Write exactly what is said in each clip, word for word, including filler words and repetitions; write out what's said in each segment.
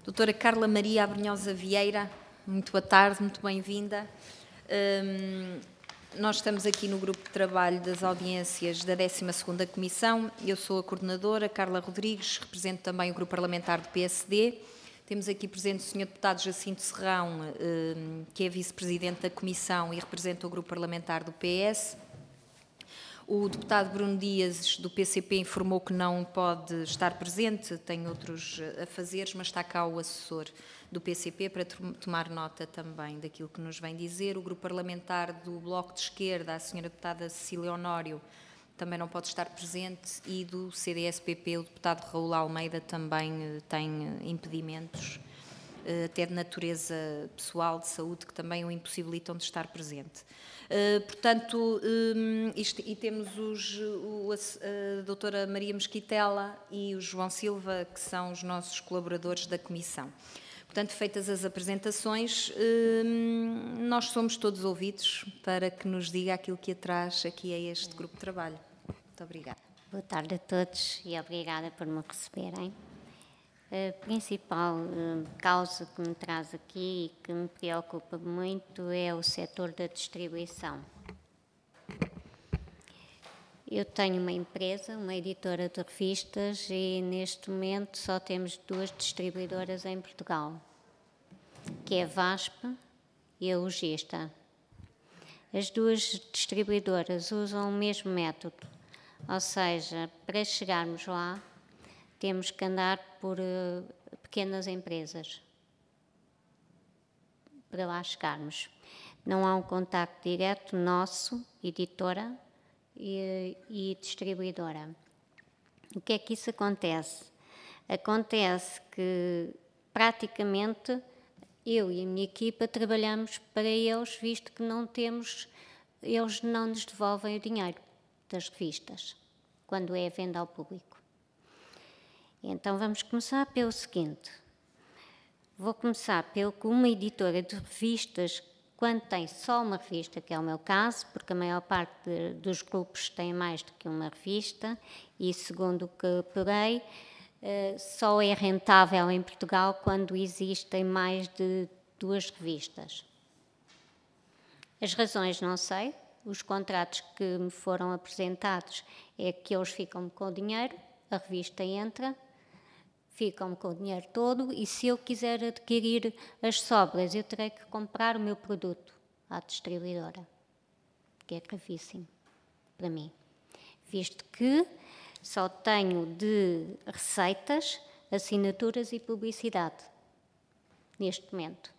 Doutora Carla Maria Abrunhosa Vieira, muito boa tarde, muito bem-vinda. Um, nós estamos aqui no grupo de trabalho das audiências da décima segunda Comissão. Eu sou a coordenadora, Carla Rodrigues, represento também o grupo parlamentar do P S D. Temos aqui presente o senhor deputado Jacinto Serrão, um, que é vice-presidente da Comissão e representa o grupo parlamentar do P S. O deputado Bruno Dias, do P C P, informou que não pode estar presente, tem outros afazeres, mas está cá o assessor do P C P para tomar nota também daquilo que nos vem dizer. O grupo parlamentar do Bloco de Esquerda, a senhora deputada Cecília Honório, também não pode estar presente, e do C D S P P, o deputado Raul Almeida, também tem impedimentos, até de natureza pessoal, de saúde, que também o impossibilitam de estar presente. Uh, portanto, um, isto, e temos os, o, a, a doutora Maria Mesquitela e o João Silva, que são os nossos colaboradores da Comissão. Portanto, feitas as apresentações, um, nós somos todos ouvidos para que nos diga aquilo que atrás aqui a este grupo de trabalho. Muito obrigada. Boa tarde a todos e obrigada por me receberem. A principal uh, causa que me traz aqui e que me preocupa muito é o setor da distribuição. Eu tenho uma empresa, uma editora de revistas, e neste momento só temos duas distribuidoras em Portugal, que é a VASP e a Logista. As duas distribuidoras usam o mesmo método, ou seja, para chegarmos lá, temos que andar por uh, pequenas empresas para lá chegarmos. Não há um contacto direto nosso, editora e, e distribuidora. O que é que isso acontece? Acontece que praticamente eu e a minha equipa trabalhamos para eles, visto que não temos, eles não nos devolvem o dinheiro das revistas, quando é a venda ao público. Então vamos começar pelo seguinte. Vou começar pelo que uma editora de revistas, quando tem só uma revista, que é o meu caso, porque a maior parte de, dos grupos tem mais do que uma revista, e segundo o que apurei, eh, só é rentável em Portugal quando existem mais de duas revistas. As razões não sei, os contratos que me foram apresentados é que eles ficam com o dinheiro, a revista entra, ficam com o dinheiro todo, e se eu quiser adquirir as sobras, eu terei que comprar o meu produto à distribuidora, que é gravíssimo para mim, visto que só tenho de receitas, assinaturas e publicidade neste momento.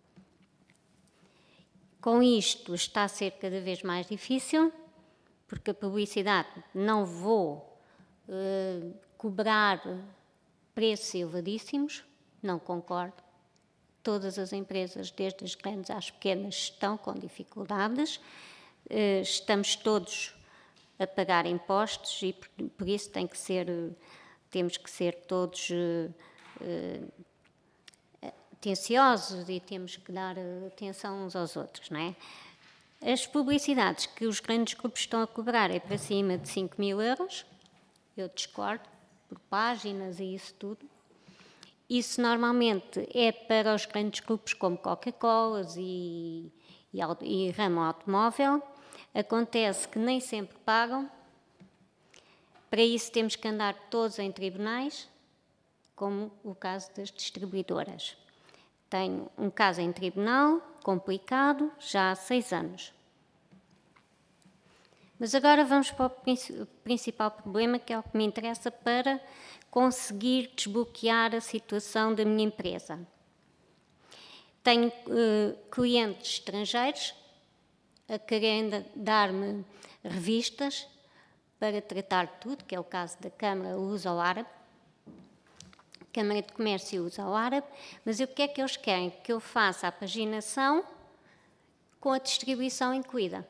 Com isto está a ser cada vez mais difícil, porque a publicidade não vou uh, cobrar preços elevadíssimos, não concordo. Todas as empresas, desde as grandes às pequenas, estão com dificuldades. Estamos todos a pagar impostos e por isso tem que ser, temos que ser todos atenciosos e temos que dar atenção uns aos outros, não é? As publicidades que os grandes grupos estão a cobrar é para cima de cinco mil euros, eu discordo, por páginas e isso tudo. Isso normalmente é para os grandes grupos como Coca-Cola e, e, e ramo automóvel. Acontece que nem sempre pagam. Para isso temos que andar todos em tribunais, como o caso das distribuidoras. Tenho um caso em tribunal, complicado, já há seis anos. Mas agora vamos para o principal problema, que é o que me interessa para conseguir desbloquear a situação da minha empresa. Tenho uh, clientes estrangeiros a querem dar-me revistas para tratar tudo, que é o caso da Câmara Luso-Árabe, Câmara de Comércio Luso-Árabe, mas o que é que eles querem? Que eu faça a paginação com a distribuição incluída.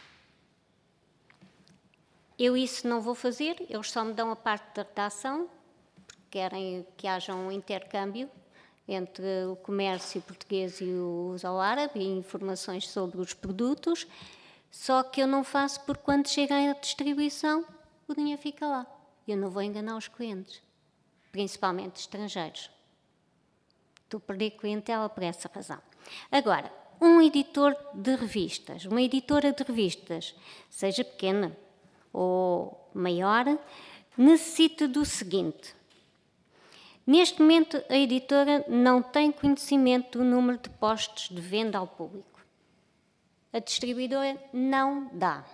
Eu isso não vou fazer, eles só me dão a parte da redação, porque querem que haja um intercâmbio entre o comércio português e o luso-árabe e informações sobre os produtos, só que eu não faço porque quando chega à distribuição o dinheiro fica lá. Eu não vou enganar os clientes, principalmente estrangeiros. Estou a perder clientela por essa razão. Agora, um editor de revistas, uma editora de revistas, seja pequena ou maior, necessita do seguinte. Neste momento, a editora não tem conhecimento do número de postos de venda ao público. A distribuidora não dá.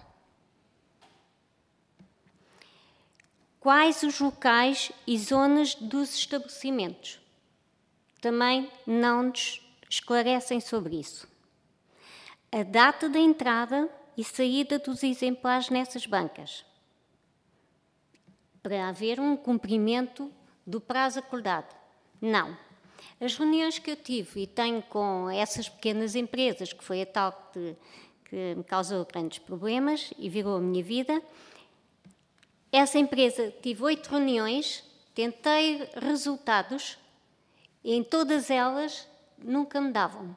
Quais os locais e zonas dos estabelecimentos? Também não nos esclarecem sobre isso. A data da entrada e saída dos exemplares nessas bancas, para haver um cumprimento do prazo acordado. Não. As reuniões que eu tive e tenho com essas pequenas empresas, que foi a tal que, que me causou grandes problemas e virou a minha vida, essa empresa, tive oito reuniões, tentei resultados e em todas elas nunca me davam.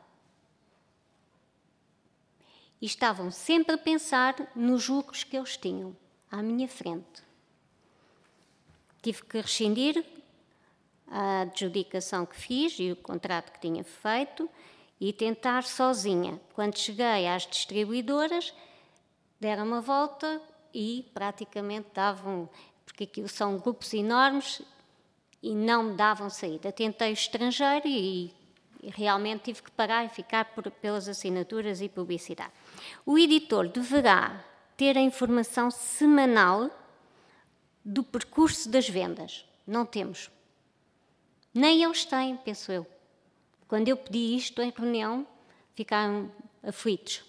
E estavam sempre a pensar nos lucros que eles tinham à minha frente. Tive que rescindir a adjudicação que fiz e o contrato que tinha feito e tentar sozinha. Quando cheguei às distribuidoras, deram uma volta e praticamente davam, porque aquilo são grupos enormes e não me davam saída. Tentei o estrangeiro e, e realmente tive que parar e ficar por, pelas assinaturas e publicidade. O editor deverá ter a informação semanal do percurso das vendas. Não temos. Nem eles têm, penso eu. Quando eu pedi isto em reunião, ficaram aflitos.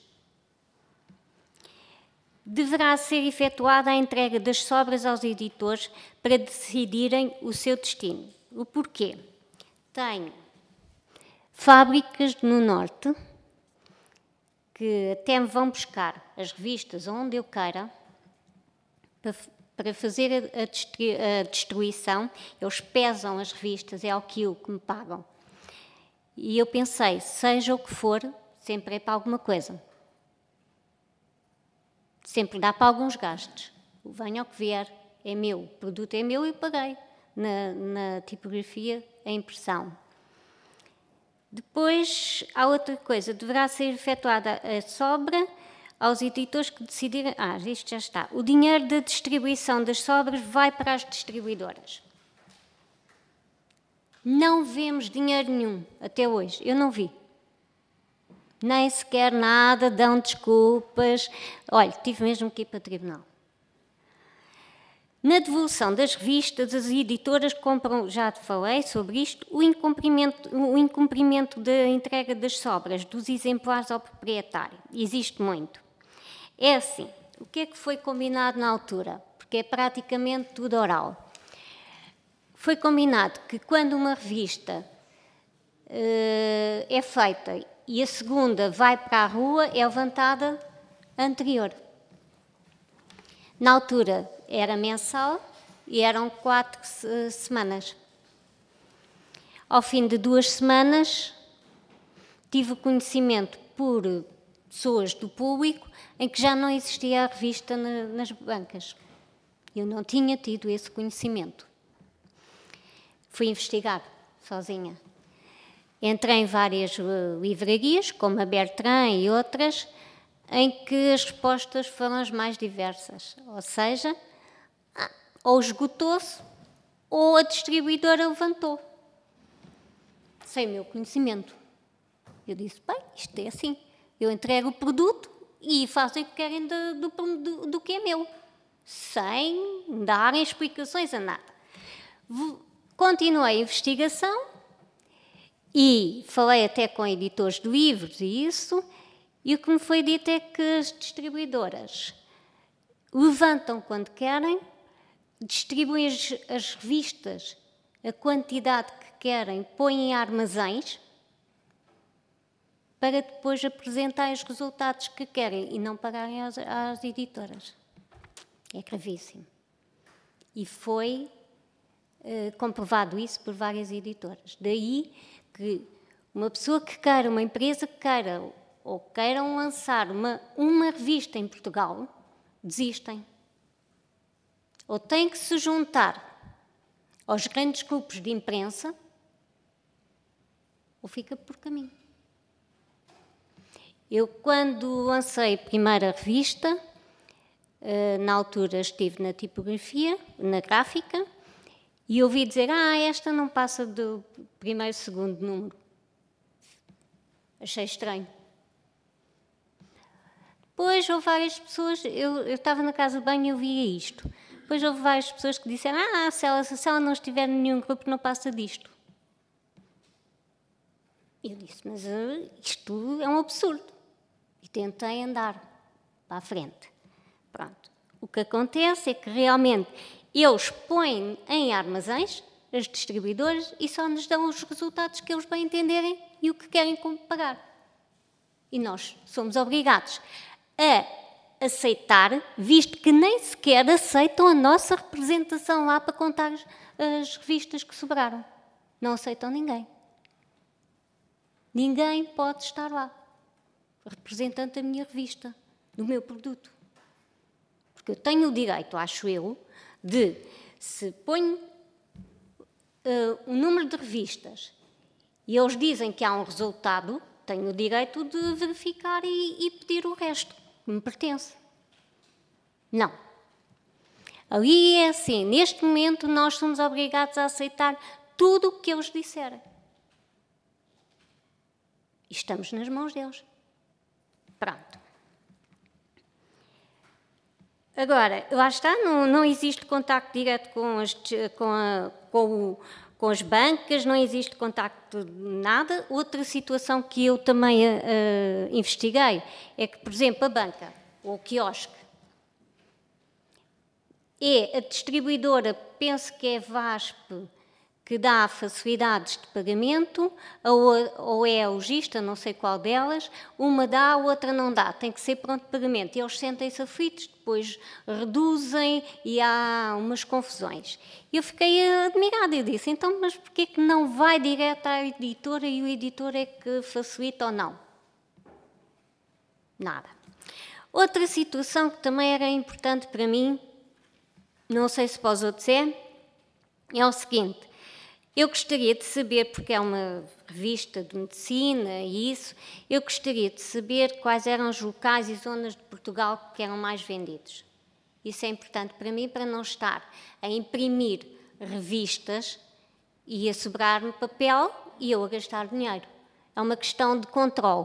Deverá ser efetuada a entrega das sobras aos editores para decidirem o seu destino. O porquê? Tenho fábricas no Norte que até me vão buscar as revistas onde eu queira para, para fazer a, a, a distribuição. Eles pesam as revistas, é ao quilo que me pagam. E eu pensei, seja o que for, sempre é para alguma coisa. Sempre dá para alguns gastos. Venha ao que vier, é meu. O produto é meu e paguei na, na tipografia, a impressão. Depois, há outra coisa. Deverá ser efetuada a sobra aos editores que decidirem... Ah, isto já está. O dinheiro da distribuição das sobras vai para as distribuidoras. Não vemos dinheiro nenhum até hoje. Eu não vi. Nem sequer nada, dão desculpas. Olha, tive mesmo que ir para o tribunal. Na devolução das revistas, as editoras compram, já te falei sobre isto, o incumprimento, o incumprimento da entrega das sobras, dos exemplares ao proprietário. Existe muito. É assim, o que é que foi combinado na altura? Porque é praticamente tudo oral. Foi combinado que quando uma revista uh, é feita e a segunda vai para a rua, é levantada a anterior. Na altura era mensal e eram quatro semanas. Ao fim de duas semanas, tive o conhecimento por pessoas do público em que já não existia a revista na, nas bancas. Eu não tinha tido esse conhecimento. Fui investigar sozinha. Entrei em várias uh, livrarias, como a Bertrand e outras, em que as respostas foram as mais diversas. Ou seja, ou esgotou-se, ou a distribuidora levantou. Sem o meu conhecimento. Eu disse, bem, isto é assim. Eu entrego o produto e fazem o que querem do, do, do, do que é meu. Sem darem explicações a nada. Continuei a investigação e falei até com editores de livros e isso, e o que me foi dito é que as distribuidoras levantam quando querem, distribuem as, as revistas, a quantidade que querem, põem em armazéns para depois apresentar os resultados que querem e não pagarem às, às editoras. É gravíssimo. E foi uh, comprovado isso por várias editoras. Daí que uma pessoa que queira, uma empresa que queira ou queiram lançar uma, uma revista em Portugal, desistem. Ou têm que se juntar aos grandes grupos de imprensa ou fica por caminho. Eu, quando lancei a primeira revista, na altura estive na tipografia, na gráfica, e ouvi dizer, ah, esta não passa do primeiro, segundo número. Achei estranho. Depois houve várias pessoas, eu, eu estava na casa de banho e eu via isto. Depois houve várias pessoas que disseram, ah, se ela, se ela não estiver em nenhum grupo, não passa disto. E eu disse, mas uh, isto é um absurdo. E tentei andar para a frente. Pronto. O que acontece é que realmente eles põem em armazéns as distribuidoras e só nos dão os resultados que eles bem entenderem e o que querem pagar. E nós somos obrigados a aceitar, visto que nem sequer aceitam a nossa representação lá para contar as, as revistas que sobraram. Não aceitam ninguém. Ninguém pode estar lá, representante da minha revista, do meu produto. Porque eu tenho o direito, acho eu, de, se ponho uh, um número de revistas e eles dizem que há um resultado, tenho o direito de verificar e, e pedir o resto, que me pertence. Não. Ali é assim, neste momento nós somos obrigados a aceitar tudo o que eles disserem. E estamos nas mãos deles. Pronto. Agora, lá está, não, não existe contacto direto com as, com, a, com, o, com as bancas, não existe contacto de nada. Outra situação que eu também uh, investiguei é que, por exemplo, a banca, ou o quiosque, é a distribuidora, penso que é VASP, que dá facilidades de pagamento, ou é a logista, não sei qual delas, uma dá, a outra não dá, tem que ser pronto de pagamento. E eles sentem-se aflitos, depois reduzem e há umas confusões. Eu fiquei admirada e disse, então, mas porquê que não vai direto à editora e o editor é que facilita ou não? Nada. Outra situação que também era importante para mim, não sei se para os outros é, é o seguinte. Eu gostaria de saber, porque é uma revista de medicina e isso, eu gostaria de saber quais eram os locais e zonas de Portugal que eram mais vendidos. Isso é importante para mim, para não estar a imprimir revistas e a sobrar-me papel e eu a gastar dinheiro. É uma questão de controle.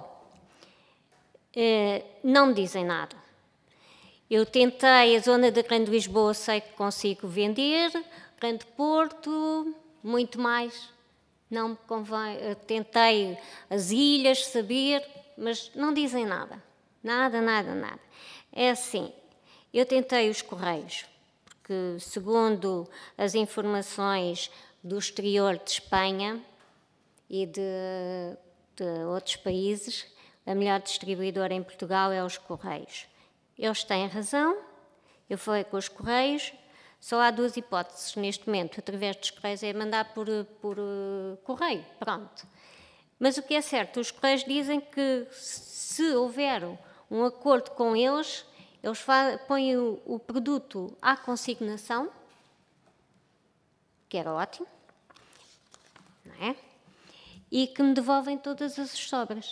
Não me dizem nada. Eu tentei, a zona da Grande Lisboa sei que consigo vender, Grande Porto... muito mais, não me convém, tentei as ilhas saber, mas não dizem nada, nada, nada, nada. É assim, eu tentei os Correios, porque segundo as informações do exterior de Espanha e de, de outros países, a melhor distribuidora em Portugal é os Correios. Eles têm razão, eu fui com os Correios. Só há duas hipóteses neste momento, através dos Correios, é mandar por, por uh, correio, pronto. Mas o que é certo, os Correios dizem que se houver um acordo com eles, eles põem o, o produto à consignação, que era ótimo, não é? E que me devolvem todas as sobras.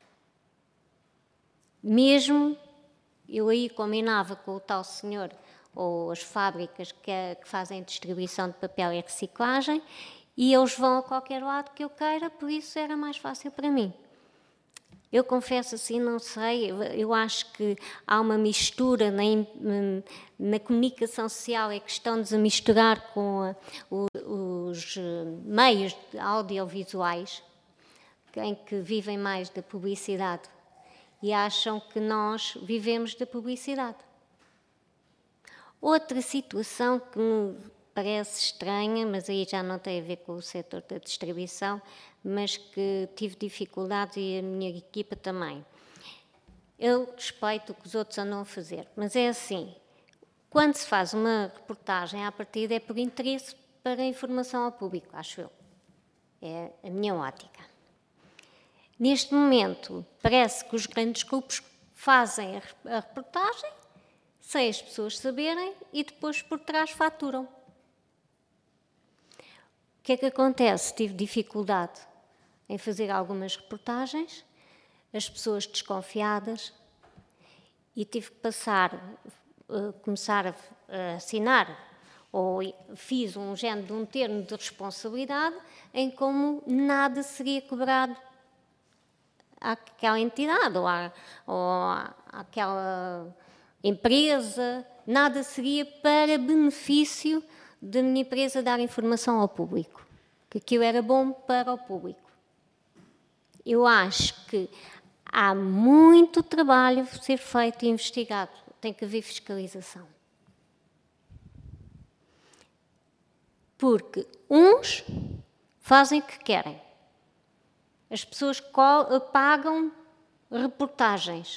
Mesmo eu aí combinava com o tal senhor ou as fábricas que, que fazem distribuição de papel e reciclagem, e eles vão a qualquer lado que eu queira, por isso era mais fácil para mim. Eu confesso assim, não sei, eu acho que há uma mistura na, na comunicação social, é questão de misturar com a, os meios audiovisuais, em que vivem mais da publicidade, e acham que nós vivemos da publicidade. Outra situação que me parece estranha, mas aí já não tem a ver com o setor da distribuição, mas que tive dificuldades e a minha equipa também. Eu respeito o que os outros andam a fazer, mas é assim, quando se faz uma reportagem à partida é por interesse para a informação ao público, acho eu. É a minha ótica. Neste momento, parece que os grandes grupos fazem a reportagem sem as pessoas saberem e depois por trás faturam. O que é que acontece? Tive dificuldade em fazer algumas reportagens, as pessoas desconfiadas, e tive que passar, uh, começar a, a assinar, ou fiz um género de um termo de responsabilidade em como nada seria cobrado àquela entidade ou, à, ou àquela empresa, nada seria para benefício da minha empresa dar informação ao público, que aquilo era bom para o público. Eu acho que há muito trabalho a ser feito e investigado, tem que haver fiscalização. Porque uns fazem o que querem. As pessoas pagam reportagens.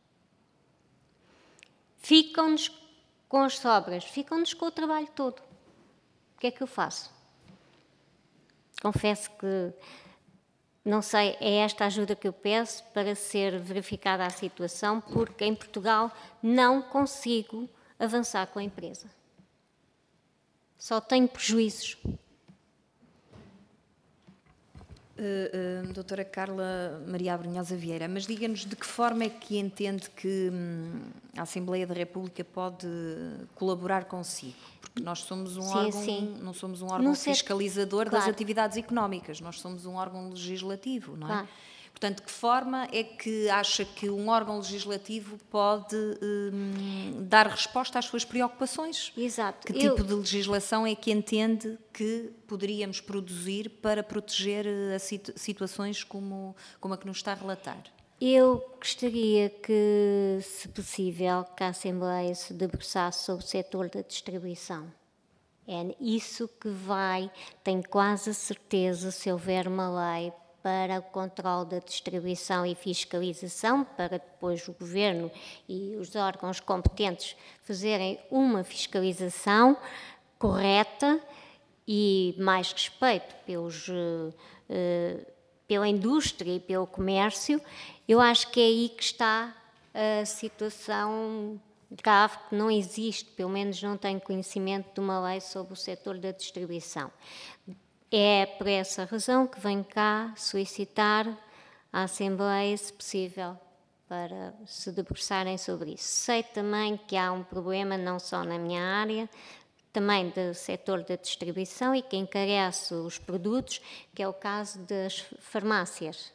Ficam-nos com as sobras, ficam-nos com o trabalho todo. O que é que eu faço? Confesso que, não sei, é esta ajuda que eu peço para ser verificada a situação, porque em Portugal não consigo avançar com a empresa. Só tenho prejuízos. Uh, uh, doutora Carla Maria Abrunhosa Vieira, mas diga-nos de que forma é que entende que hum, a Assembleia da República pode colaborar consigo? Porque nós somos um sim, órgão, sim. não somos um órgão fiscalizador claro. das atividades económicas, nós somos um órgão legislativo, não é? Claro. Portanto, de que forma é que acha que um órgão legislativo pode hum, dar resposta às suas preocupações? Exato. Que Eu... tipo de legislação é que entende que poderíamos produzir para proteger a situ situações como, como a que nos está a relatar? Eu gostaria que, se possível, que a Assembleia se debruçasse sobre o setor da distribuição. É isso que vai, tenho quase a certeza, se houver uma lei para o controle da distribuição e fiscalização, para depois o Governo e os órgãos competentes fazerem uma fiscalização correta e mais respeito pelos, uh, uh, pela indústria e pelo comércio. Eu acho que é aí que está a situação grave, que não existe, pelo menos não tenho conhecimento de uma lei sobre o setor da distribuição. É por essa razão que venho cá solicitar à Assembleia, se possível, para se debruçarem sobre isso. Sei também que há um problema, não só na minha área, também do setor da distribuição e que encarece os produtos, que é o caso das farmácias.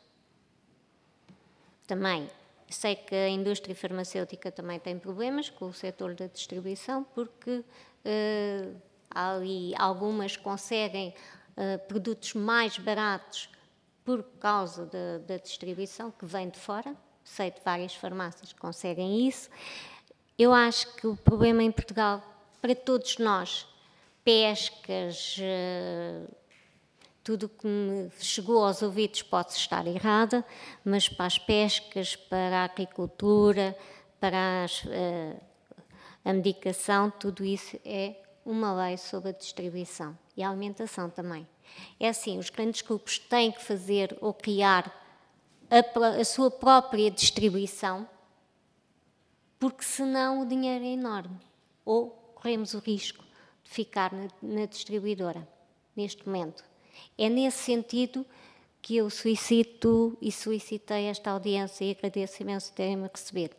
Também sei que a indústria farmacêutica também tem problemas com o setor da distribuição, porque uh, há ali algumas conseguem Uh, produtos mais baratos por causa de, da distribuição que vem de fora. Sei de várias farmácias que conseguem isso. Eu acho que o problema em Portugal, para todos nós, pescas, uh, tudo que me chegou aos ouvidos pode estar errada, mas para as pescas, para a agricultura, para as, uh, a medicação, tudo isso é uma lei sobre a distribuição e a alimentação também. É assim, os grandes grupos têm que fazer ou criar a, a sua própria distribuição, porque senão o dinheiro é enorme. Ou corremos o risco de ficar na, na distribuidora, neste momento. É nesse sentido que eu solicito e solicitei esta audiência e agradeço imenso terem-me recebido.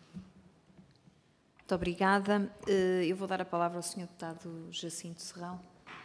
Muito obrigada. Eu vou dar a palavra ao senhor Deputado Jacinto Serrão.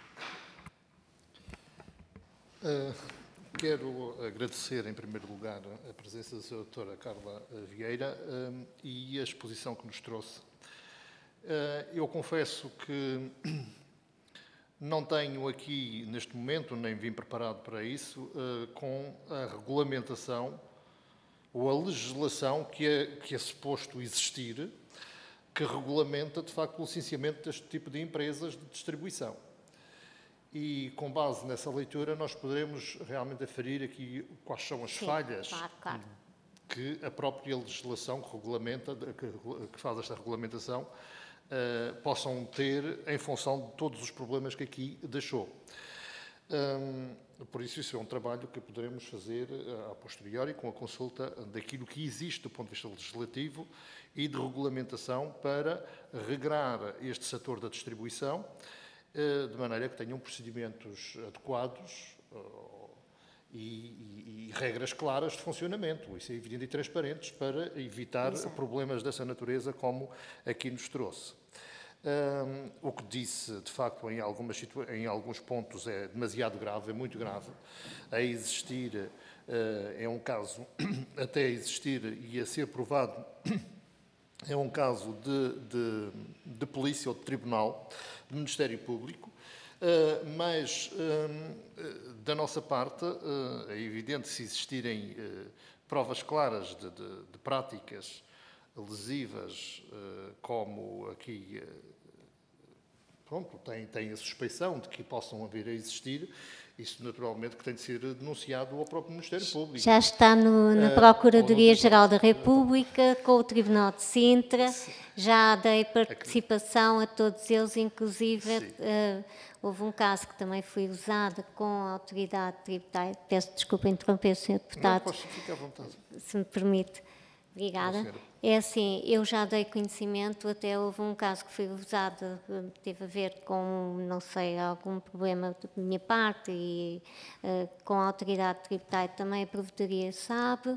Uh, quero agradecer, em primeiro lugar, a presença da senhora doutora Carla Vieira uh, e a exposição que nos trouxe. Uh, eu confesso que não tenho aqui, neste momento, nem vim preparado para isso, uh, com a regulamentação ou a legislação que é, que é suposto existir, que regulamenta, de facto, o licenciamento deste tipo de empresas de distribuição. E, com base nessa leitura, nós poderemos realmente aferir aqui quais são as Sim, falhas claro, claro. que a própria legislação que regulamenta, que, que faz esta regulamentação, uh, possam ter em função de todos os problemas que aqui deixou. Um, por isso, isso é um trabalho que poderemos fazer uh, a posteriori com a consulta daquilo que existe do ponto de vista legislativo e de regulamentação para regrar este setor da distribuição, uh, de maneira que tenham procedimentos adequados uh, e, e, e regras claras de funcionamento, isso é evidente e transparentes, para evitar Exato. problemas dessa natureza como aqui nos trouxe. Um, o que disse, de facto, em, algumas em alguns pontos é demasiado grave, é muito grave. A existir, uh, é um caso, até a existir e a ser provado, é um caso de, de, de polícia ou de tribunal, de Ministério Público, uh, mas, uh, da nossa parte, uh, é evidente, se existirem uh, provas claras de, de, de práticas lesivas, uh, como aqui, uh, pronto, tem, tem a suspeição de que possam vir a existir, isso naturalmente que tem de ser denunciado ao próprio Ministério Público. Já está no, na Procuradoria-Geral da República, com o Tribunal de Sintra, já dei participação a todos eles, inclusive uh, houve um caso que também foi usado com a autoridade tributária. Peço desculpa interromper, senhor Deputado. Não, posso ficar à vontade. Se me permite. Obrigada. É assim, eu já dei conhecimento, até houve um caso que foi usado, teve a ver com, não sei, algum problema da minha parte e uh, com a autoridade tributária também, a Provedoria sabe.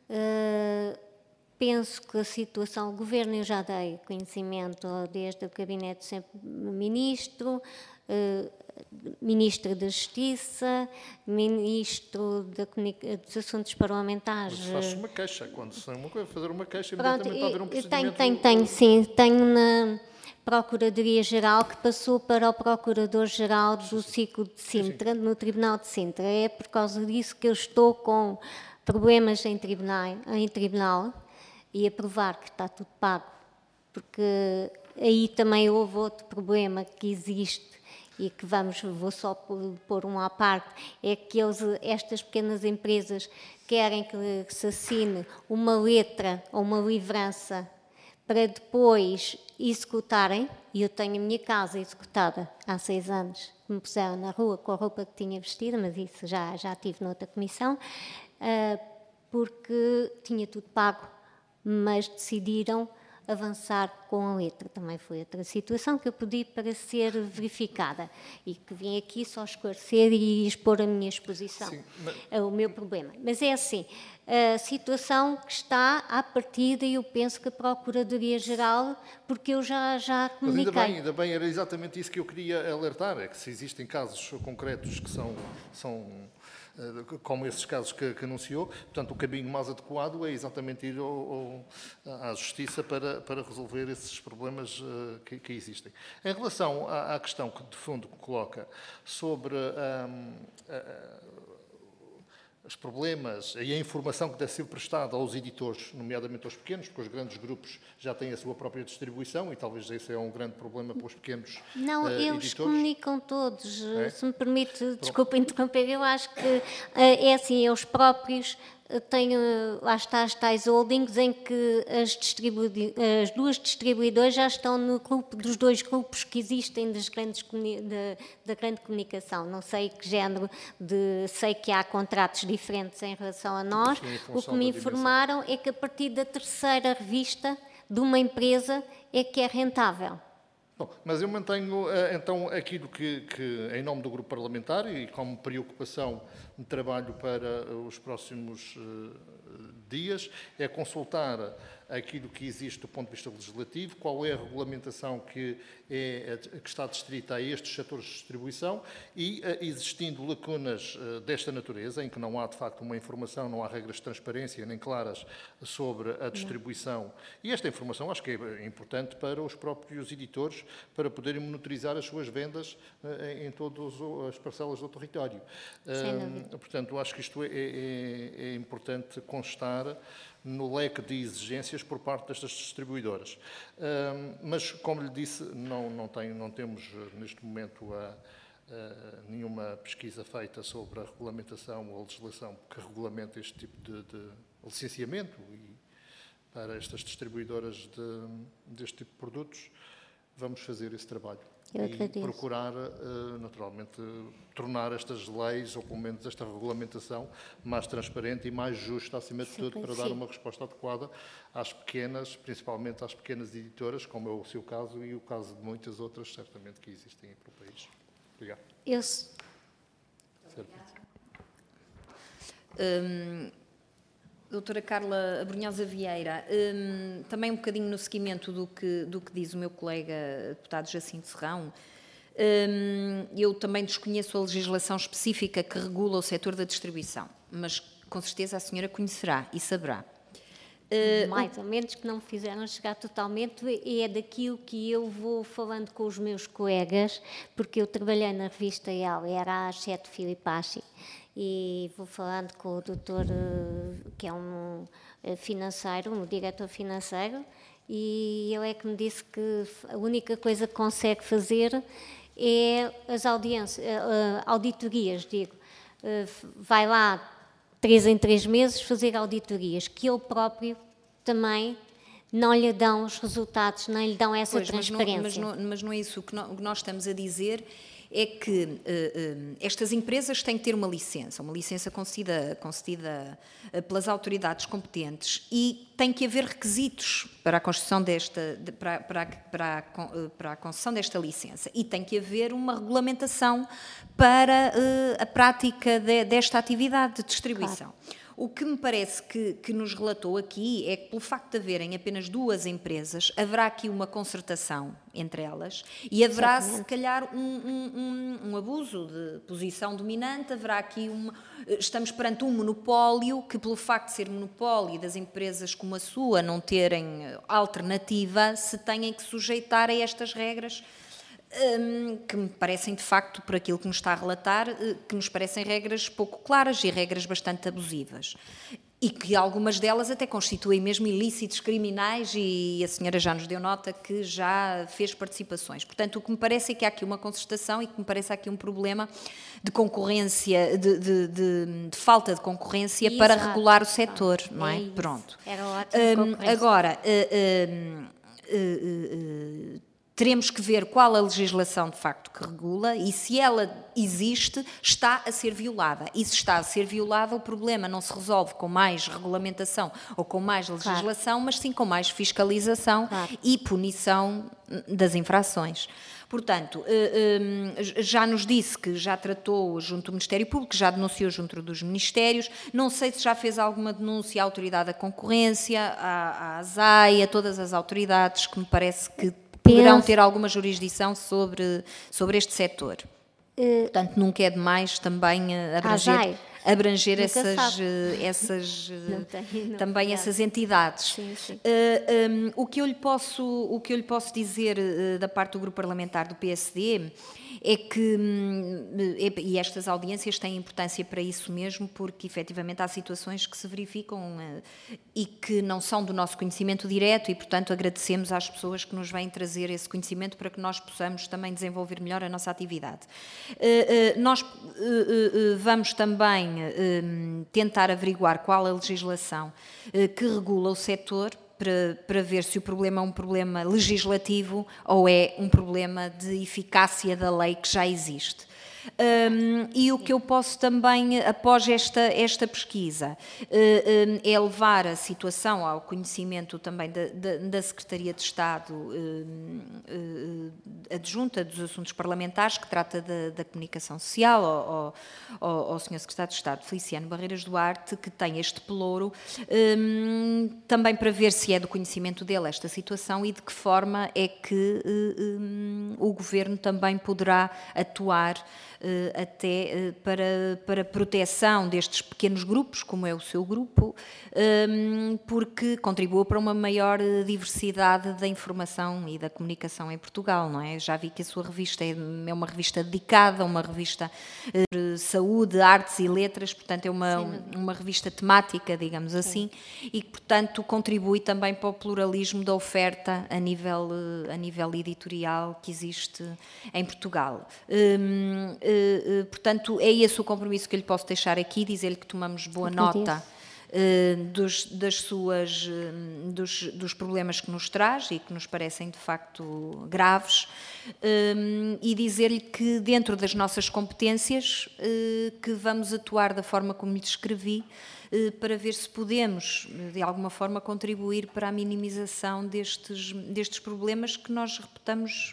Uh, penso que a situação, o Governo eu já dei conhecimento desde o Gabinete sempre Ministro, uh, Ministro da Justiça, Ministro da dos Assuntos Parlamentares. Mas faz uma queixa, quando se tem uma coisa, fazer uma queixa, imediatamente para haver um procedimento... Tenho, tenho, tenho, sim, tenho na Procuradoria-Geral, que passou para o Procurador-Geral do Ciclo de Sintra, sim, sim. no Tribunal de Sintra. É por causa disso que eu estou com problemas em tribunal, em tribunal e a provar que está tudo pago, porque aí também houve outro problema que existe, e que vamos, vou só pôr um à parte, é que eles, estas pequenas empresas querem que se assine uma letra ou uma livrança para depois executarem, e eu tenho a minha casa executada há seis anos, me puseram na rua com a roupa que tinha vestida, mas isso já, já tive noutra comissão, porque tinha tudo pago, mas decidiram avançar com a letra. Também foi outra situação que eu pedi para ser verificada e que vim aqui só esclarecer e expor a minha exposição, Sim, mas... o meu problema. Mas é assim, a situação que está à partida, e eu penso que a Procuradoria-Geral, porque eu já, já comuniquei. Mas ainda bem, ainda bem, era exatamente isso que eu queria alertar, é que se existem casos concretos que são... são como esses casos que, que anunciou, portanto, o caminho mais adequado é exatamente ir ao, ao, à Justiça para, para resolver esses problemas uh, que, que existem. Em relação à, à questão que, de fundo, coloca sobre um, uh, os problemas e a informação que deve ser prestada aos editores, nomeadamente aos pequenos, porque os grandes grupos já têm a sua própria distribuição e talvez esse é um grande problema para os pequenos Não, uh, eles editores. comunicam todos, É? se me permite, Pronto. desculpa interromper, eu acho que uh, é assim, eles próprios têm, uh, lá está as tais holdings em que as, distribu as duas distribuidoras já estão no grupo dos dois grupos que existem das grandes de, da grande comunicação. Não sei que género de... Sei que há contratos diferentes em relação a nós. Sim, o que me informaram é que a partir da terceira revista de uma empresa é que é rentável. Bom, mas eu mantenho, então, aquilo que, que, em nome do Grupo Parlamentar e como preocupação de trabalho para os próximos uh, dias, é consultar aquilo que existe do ponto de vista legislativo, qual é a regulamentação que, é, que está distrita a estes setores de distribuição e, existindo lacunas desta natureza, em que não há, de facto, uma informação, não há regras de transparência nem claras sobre a distribuição, e esta informação acho que é importante para os próprios editores, para poderem monitorizar as suas vendas em todas as parcelas do território. Um, portanto, acho que isto é, é, é importante constar no leque de exigências por parte destas distribuidoras. Um, mas, como lhe disse, não, não, tem, não temos neste momento a, a, nenhuma pesquisa feita sobre a regulamentação ou a legislação que regulamenta este tipo de, de licenciamento e para estas distribuidoras de, deste tipo de produtos. Vamos fazer esse trabalho. Eu e acredito. procurar, naturalmente, tornar estas leis, ou pelo menos esta regulamentação, mais transparente e mais justa, acima de sim, tudo, para sim. dar uma resposta adequada às pequenas, principalmente às pequenas editoras, como é o seu caso e o caso de muitas outras, certamente, que existem para o país. Obrigado. Eu... Hum, doutora Carla Abrunhosa Vieira, hum, também um bocadinho no seguimento do que, do que diz o meu colega deputado Jacinto Serrão, hum, eu também desconheço a legislação específica que regula o setor da distribuição, mas com certeza a senhora conhecerá e saberá. Uh, Mais ou menos, que não me fizeram chegar totalmente, é daquilo que eu vou falando com os meus colegas, porque eu trabalhei na revista El, era a Sete Filipacci, e vou falando com o doutor, que é um financeiro, um diretor financeiro, e ele é que me disse que a única coisa que consegue fazer é as audiências, auditorias, digo, vai lá três em três meses fazer auditorias, que ele próprio também não lhe dão os resultados, não lhe dão essa pois, transparência. Mas não, mas, não, mas não é isso. O que nós estamos a dizer é que uh, uh, estas empresas têm que ter uma licença, uma licença concedida, concedida uh, pelas autoridades competentes, e tem que haver requisitos para a construção desta, de, para, para, para, a, para a concessão desta licença, e tem que haver uma regulamentação para uh, a prática de, desta atividade de distribuição. Claro. O que me parece que, que nos relatou aqui é que, pelo facto de haverem apenas duas empresas, haverá aqui uma concertação entre elas e haverá, Exatamente. se calhar, um, um, um, um abuso de posição dominante, haverá aqui uma... Estamos perante um monopólio que, pelo facto de ser monopólio e das empresas como a sua não terem alternativa, se têm que sujeitar a estas regras, que me parecem, de facto, por aquilo que nos está a relatar, que nos parecem regras pouco claras e regras bastante abusivas. E que algumas delas até constituem mesmo ilícitos criminais, e a senhora já nos deu nota que já fez participações. Portanto, o que me parece é que há aqui uma concertação e que me parece aqui um problema de concorrência, de, de, de, de falta de concorrência Exato. Para regular o setor, ah, não é? é Pronto. Era ótimo. Um, agora, uh, uh, uh, uh, teremos que ver qual a legislação de facto que regula e se ela existe, está a ser violada. E se está a ser violada, o problema não se resolve com mais regulamentação ou com mais legislação, claro. Mas sim com mais fiscalização claro. E punição das infrações. Portanto, já nos disse que já tratou junto do Ministério Público, já denunciou junto dos Ministérios, não sei se já fez alguma denúncia à Autoridade da Concorrência, à, à ASAI, a todas as autoridades que me parece que poderão ter alguma jurisdição sobre, sobre este setor. Uh, Portanto, nunca é demais também abranger, abranger essas, essas não tem, não também não. essas entidades. Sim, sim. Uh, um, o, que eu lhe posso, o que eu lhe posso dizer uh, da parte do grupo parlamentar do P S D é que, e estas audiências têm importância para isso mesmo, porque efetivamente há situações que se verificam uh, e que não são do nosso conhecimento direto e, portanto, agradecemos às pessoas que nos vêm trazer esse conhecimento para que nós possamos também desenvolver melhor a nossa atividade. Uh, uh, nós uh, uh, vamos também uh, tentar averiguar qual a legislação uh, que regula o setor, Para, para ver se o problema é um problema legislativo ou é um problema de eficácia da lei que já existe. Um, e o que eu posso também, após esta, esta pesquisa, uh, um, é levar a situação ao conhecimento também da, da, da Secretaria de Estado uh, uh, adjunta dos Assuntos Parlamentares, que trata da, da comunicação social, ao, ao, ao senhor Secretário de Estado, Feliciano Barreiras Duarte, que tem este pelouro, um, também para ver se é do conhecimento dele esta situação e de que forma é que uh, um, o Governo também poderá atuar Uh, até uh, para, para proteção destes pequenos grupos, como é o seu grupo, um, porque contribua para uma maior diversidade da informação e da comunicação em Portugal, não é? Já vi que a sua revista é, é uma revista dedicada, uma revista de uh, saúde, artes e letras, portanto é uma, um, uma revista temática, digamos assim, Sim. e que, portanto, contribui também para o pluralismo da oferta a nível, uh, a nível editorial que existe em Portugal. Um, Uh, uh, portanto, é esse o compromisso que eu lhe posso deixar aqui, dizer-lhe que tomamos boa nota uh, dos, das suas, uh, dos, dos problemas que nos traz e que nos parecem de facto graves, um, e dizer-lhe que dentro das nossas competências uh, que vamos atuar da forma como lhe descrevi, uh, para ver se podemos de alguma forma contribuir para a minimização destes, destes problemas que nós reputamos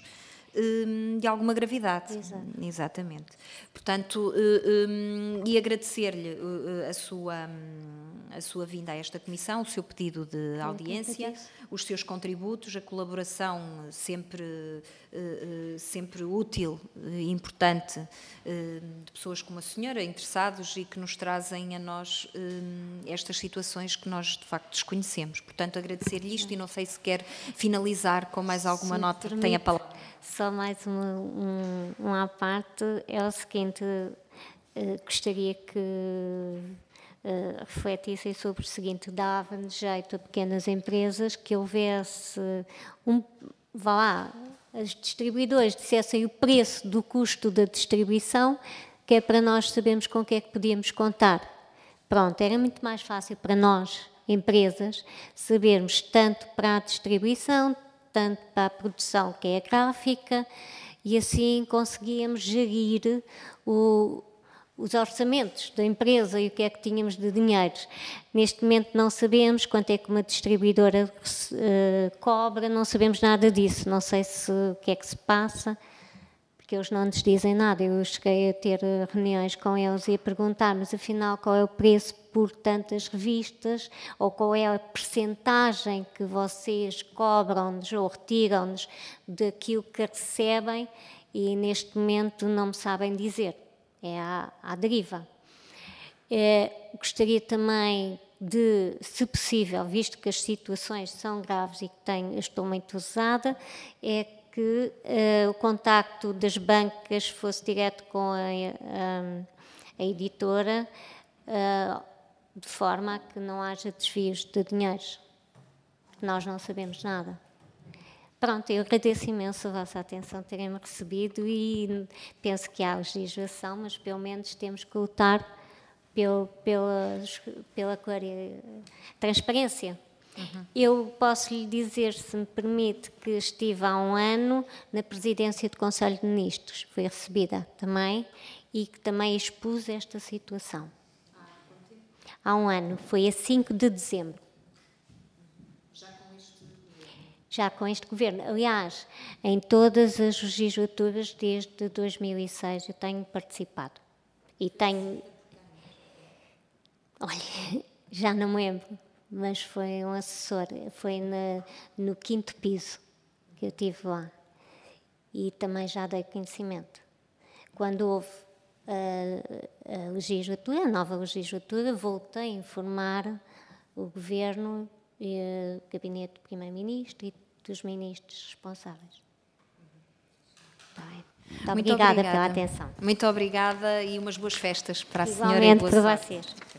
de alguma gravidade. Exato. Exatamente. Portanto, e agradecer-lhe a sua, a sua vinda a esta comissão, o seu pedido de audiência, os seus contributos, a colaboração sempre, sempre útil e importante de pessoas como a senhora, interessados e que nos trazem a nós estas situações que nós de facto desconhecemos. Portanto, agradecer-lhe isto e não sei se quer finalizar com mais alguma Se nota que permite, tenha a palavra. Só mais uma, um, uma à parte, é o seguinte, uh, gostaria que uh, refletissem sobre o seguinte: dava-nos jeito a pequenas empresas que houvesse um, vá lá, os distribuidores dissessem o preço do custo da distribuição, que é para nós sabermos com o que é que podíamos contar. Pronto, era muito mais fácil para nós, empresas, sabermos tanto para a distribuição, tanto para a produção, que é a gráfica, e assim conseguíamos gerir o, os orçamentos da empresa e o que é que tínhamos de dinheiros. Neste momento não sabemos quanto é que uma distribuidora uh, cobra, não sabemos nada disso, não sei se, o que é que se passa, porque eles não nos dizem nada. Eu cheguei a ter reuniões com eles e a perguntar, mas afinal qual é o preço por tantas revistas, ou qual é a percentagem que vocês cobram-nos ou retiram-nos daquilo que recebem, e neste momento não me sabem dizer, é à, à deriva. É, gostaria também de, se possível, visto que as situações são graves e que tenho, estou muito usada, é que uh, o contacto das bancas fosse direto com a, a, a editora, uh, de forma a que não haja desvios de dinheiros, porque nós não sabemos nada. Pronto, eu agradeço imenso a vossa atenção, terem-me recebido, e penso que há legislação, mas pelo menos temos que lutar pelo, pela, pela transparência. Uhum. Eu posso lhe dizer, se me permite, que estive há um ano na presidência do Conselho de Ministros, fui recebida também, e que também expus esta situação. Há um ano, foi a cinco de dezembro. Já com este governo? Já com este governo. Aliás, em todas as legislaturas desde dois mil e seis eu tenho participado. E tenho... Olha, já não me lembro, mas foi um assessor, foi na, no quinto piso que eu estive lá. E também já dei conhecimento. Quando houve a, a legislatura, a nova legislatura, voltei a informar o Governo, e o Gabinete do Primeiro-Ministro e dos ministros responsáveis. Muito, Muito obrigada, obrigada pela atenção. Muito obrigada e umas boas festas para a Igualmente senhora e boa para sorte. vocês.